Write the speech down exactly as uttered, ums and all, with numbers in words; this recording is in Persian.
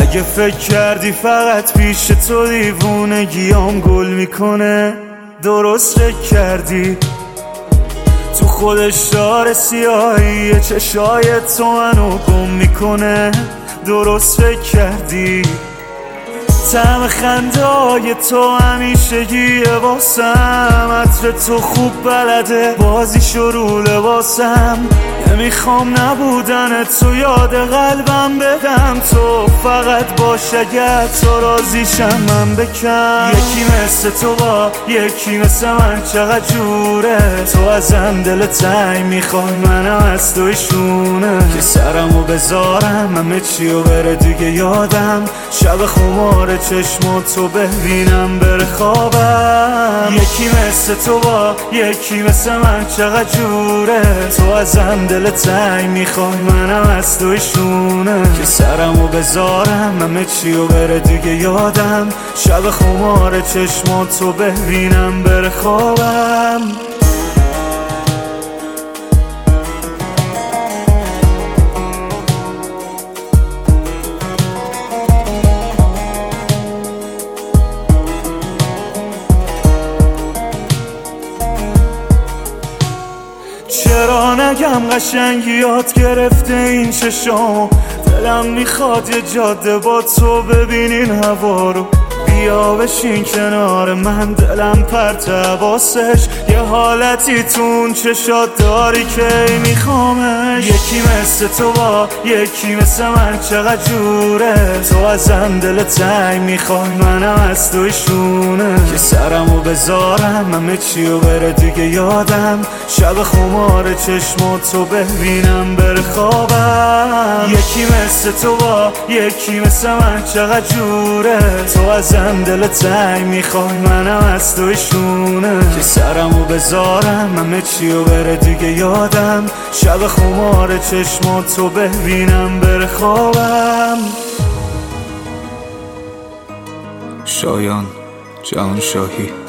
اگه فکر کردی فقط پیش تو دیوونگیام گل میکنه، درست فکر کردی. تو خودش داره سیاهی چشای تو منو گم میکنه، درست فکر کردی. طعم خنده‌های تو همیشگیه واسم، عطر تو خوب بلده بازی شروع لباسم. نمیخوام نبودن تو یاد قلبم بدم، تو فقط باش اگر تو راضیشم من بکن. یکی مثل تو با یکی مثل من چقدر جوره، تو ازم دل تنگ میخوای منم از تویشونه. که سرمو بذارم همه چیو بره دیگه یادم، شب خمار چشماتو ببینم بره خوابم. یکی مثل تو با یکی مثل من چقدر جوره، تو ازم دل تنگ میخوای منم از تویشونه. که سرمو بذارم همه چیو بره دیگه یادم، شب خمار چشماتو ببینم بره خوابم. چرا نگم قشنگی یاد گرفته این چشام، دلم میخواد یه جاده با تو ببینین هوا رو. بیا بشین کنار من دلم پرت حواسش، یه حالتی تو اون چشات داری که میخوامش. یکی مثل تو با یکی مثل من چقدر جوره، تو ازم دل تنگ میخوای منم از تویشونه. که سرمو بذارم همه چیو بره دیگه یادم، شب خمار چشماتو ببینم بره خوابم. یکی مثل تو با یکی مثل من چقدر جوره، تو ازم دل تنگ میخوای منم از تویشونه. که سرمو بذارم همه چیو بره دیگه یادم، شب خمار چشماتو ببینم بره خوابم. شایان جهانشاهی.